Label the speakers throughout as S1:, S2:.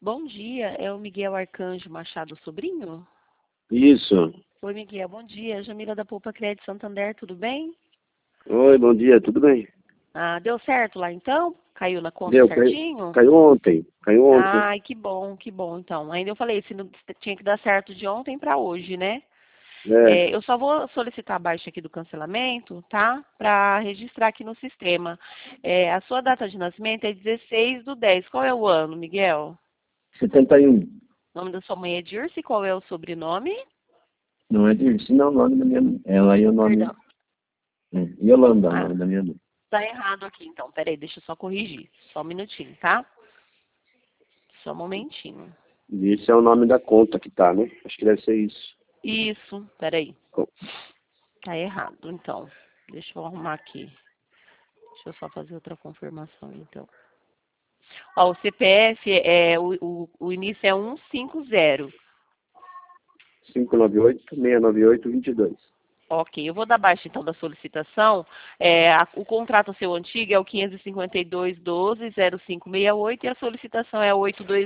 S1: Bom dia, é o Miguel Arcanjo Machado Sobrinho?
S2: Isso.
S1: Oi, Miguel, bom dia. Jamila da Poupa Crédito Santander, tudo bem?
S2: Oi, bom dia, tudo bem?
S1: Ah, deu certo lá então? Caiu na conta
S2: Deu,
S1: certinho?
S2: caiu ontem, caiu ontem.
S1: Ai, que bom então. Ainda eu falei, se não, tinha que dar certo de ontem para hoje, né?
S2: É,
S1: Eu só vou solicitar a baixa aqui do cancelamento, tá? Para registrar aqui no sistema. A sua data de nascimento é 16/10. Qual é o ano, Miguel?
S2: 71.
S1: O nome da sua mãe é Dirce, qual é o sobrenome?
S2: Não é Dirce, não, o nome da minha mãe. Ela e o nome.
S1: Perdão.
S2: Yolanda, o
S1: Ah,
S2: nome da minha mãe.
S1: tá errado aqui, então. Peraí, deixa eu só corrigir. Só um minutinho, tá? Só um momentinho.
S2: Dirce é o nome da conta que tá, né? Acho que deve ser isso.
S1: Isso, peraí.
S2: Co-
S1: Tá errado, então. Deixa eu arrumar aqui. Deixa eu só fazer outra confirmação, então. Ó, o CPF, o início é 150.
S2: 598-698-22.
S1: Ok, eu vou dar baixa, então, da solicitação. O contrato seu antigo é o 552-12-0568 e a solicitação é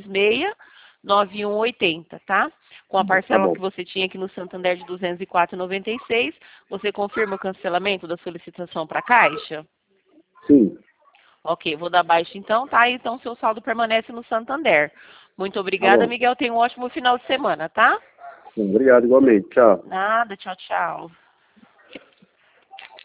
S1: 826-9180, tá? Com a
S2: Tá
S1: parcela
S2: bom.
S1: que você tinha aqui no Santander de 204,96, você confirma o cancelamento da solicitação para a Caixa?
S2: Sim,
S1: Ok, vou dar baixa então, tá? Então, seu saldo permanece no Santander. Muito
S2: tá
S1: obrigada,
S2: bom.
S1: Miguel. Tenha um ótimo final de semana, tá?
S2: Obrigado, igualmente. Tchau.
S1: Nada, tchau, tchau.